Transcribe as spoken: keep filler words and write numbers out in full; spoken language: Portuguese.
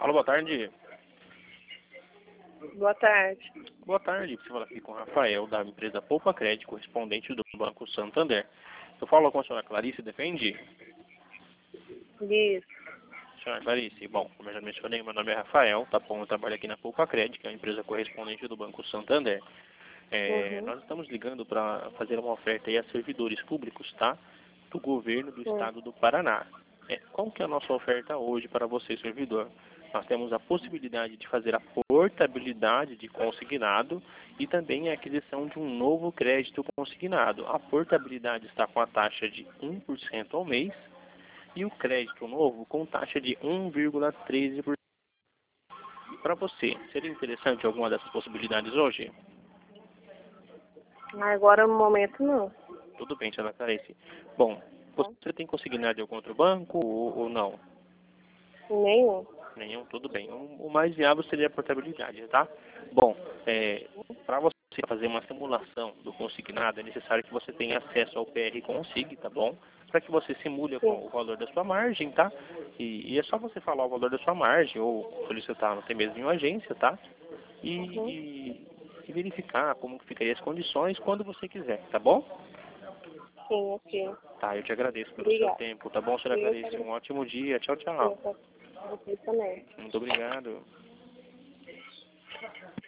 Alô, boa tarde. Boa tarde. Boa tarde, você fala aqui com o Rafael, da empresa Poupa Crédito, correspondente do Banco Santander. Eu falo com a senhora Clarice, defende? Isso. Senhora Clarice, bom, como eu já mencionei, meu nome é Rafael, tá bom? Eu trabalho aqui na Poupa Crédito, que é uma empresa correspondente do Banco Santander. É, Uhum. Nós estamos ligando para fazer uma oferta aí a servidores públicos, tá? Do governo do Uhum. estado do Paraná. É, qual que é a nossa oferta hoje para você, servidor? Nós temos a possibilidade de fazer a portabilidade de consignado e também a aquisição de um novo crédito consignado. A portabilidade está com a taxa de um por cento ao mês e o crédito novo com taxa de um vírgula treze por cento. Para você, seria interessante alguma dessas possibilidades hoje? Agora no momento não. Tudo bem, senhora Clarice. Bom, você tem consignado de algum outro banco ou, ou não? Nenhum. Nenhum, tudo bem. O, o mais viável seria a portabilidade, tá? Bom, é, para você fazer uma simulação do consignado, é necessário que você tenha acesso ao P R Consig, tá bom? Para que você simule com Sim. o valor da sua margem, tá? E, e é só você falar o valor da sua margem ou solicitar até mesmo em uma agência, tá? E, Uhum. e, e verificar como que ficariam as condições quando você quiser, tá bom? Sim, ok. Tá, eu te agradeço pelo seu Obrigada. tempo, tá bom, senhora Eu que Clarice? agradeço. Um ótimo dia. Tchau, tchau. Eu Você também. Muito obrigado.